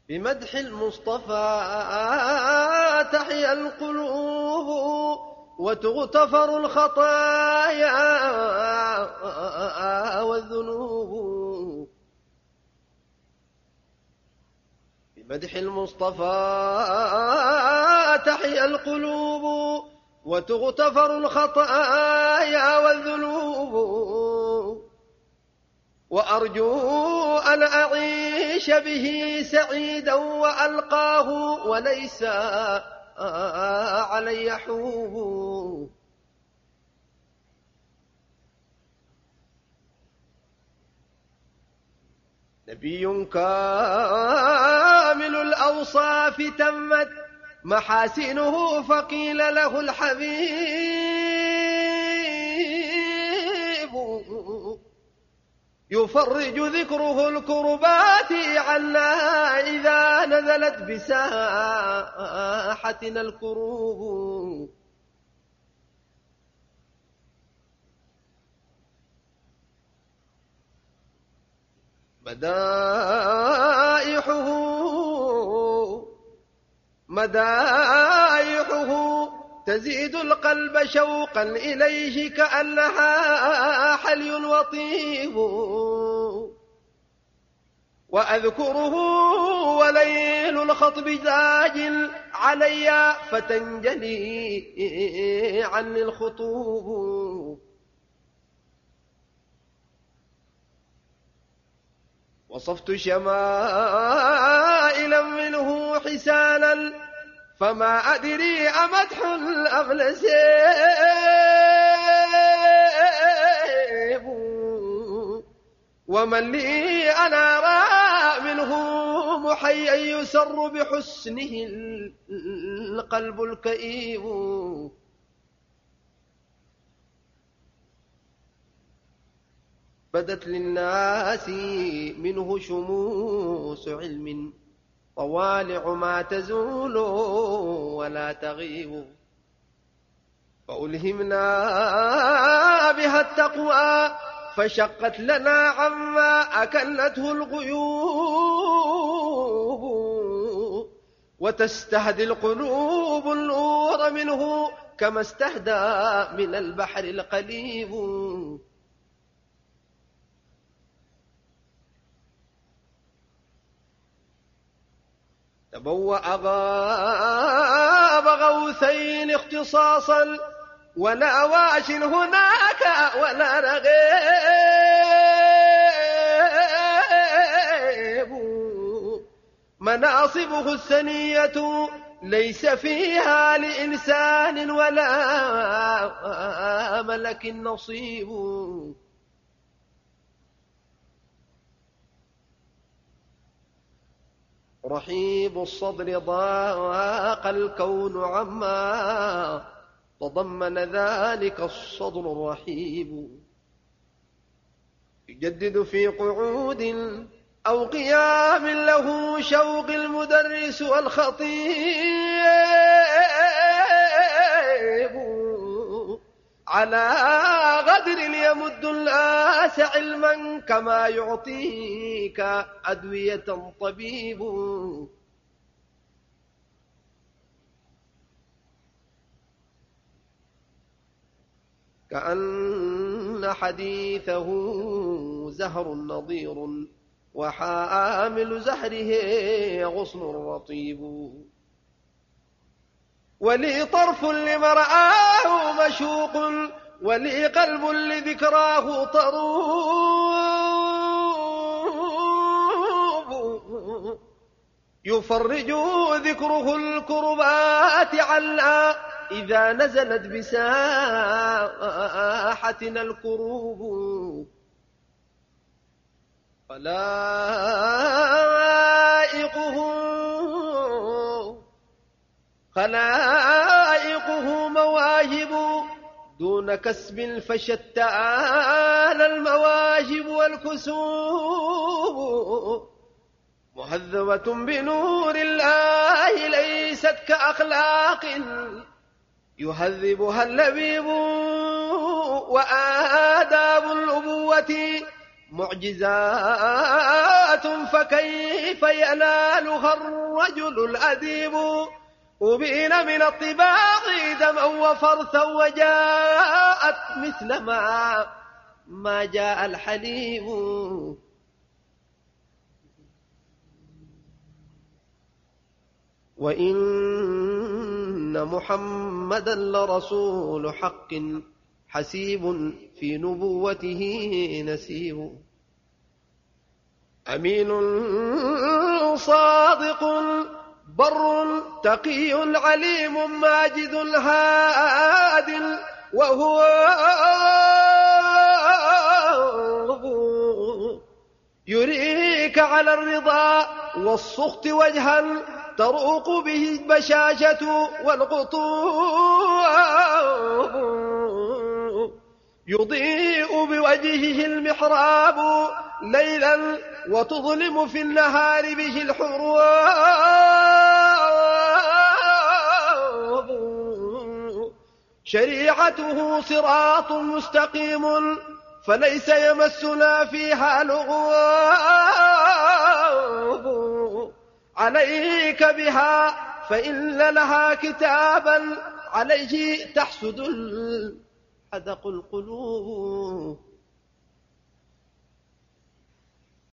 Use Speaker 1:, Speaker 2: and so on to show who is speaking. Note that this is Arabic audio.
Speaker 1: بمدح المصطفى تحيا القلوب وتغتفر الخطايا والذنوب. بمدح المصطفى تحيا القلوب وتغتفر الخطايا والذنوب. وأرجو أن أعيش به سعيدا وألقاه وليس علي حوب. نبي كامل الأوصاف تمت محاسنه فقيل له الحبيب. يفرج ذكره الكربات عنا إذا نزلت بساحتنا الكروب. مدائحه تزيد القلب شوقا إليه كأنها حلي وطيب. وأذكره وليل الخطب زاج علي فتنجلي عني الخطوب. وصفت شمائلا منه حسانا فما أدري أمدح أم نسيب. ومن لي أنا أرى منه محيا يسر بحسنه القلب الكئيب. بدت للناس منه شموس علم طوالع ما تزول ولا تغيب. فألهمنا بها التقوى فشقت لنا عما أكلته الغيوب. وتستهدي القلوب النور منه كما استهدى من البحر القليب. تبوأ غاب غوثين اختصاصا ولا واش هناك ولا رغيب. مناصبه السنية ليس فيها لإنسان ولا ملك نصيب. رحيب الصدر ضاق الكون عما تضمن ذلك الصدر الرحيب. يجدد في قعود أو قيام له شوق المدرس والخطيب. على غدر يمد الناس علما كما يعطيك أدوية طبيب. كأن حديثه زهر نضير وحامل زهره غصن رطيب. ولي طرف لمرآه مشوق ولي قلب لذكراه طروب. يفرج ذكره الكربات عنا إذا نزلت بساحتنا الكروب. خلائقه مواهب دون كسب فشتان المواهب والكسوب. مهذبة بنور الله ليست كأخلاق يهذبها اللبيب. وآداب الأبوة معجزات فكيف ينالها الرجل الأديب أبين من الطباع دما وفرثا وجاءت مثل ما جاء الحليب وإن محمدا لرسول حق حسيب في نبوته نسيب أمين صادق بر تقي عليم ماجد هاد وهو يريك على الرضا والسخط وجها تروق به البشاشة والقطوع يضيء بوجهه المحراب ليلا وتظلم في النهار به الحروب شريعته صراط مستقيم فليس يمسنا فيها لغوب عليك بها فإن لها كتابا عليه تحسد حدق القلوب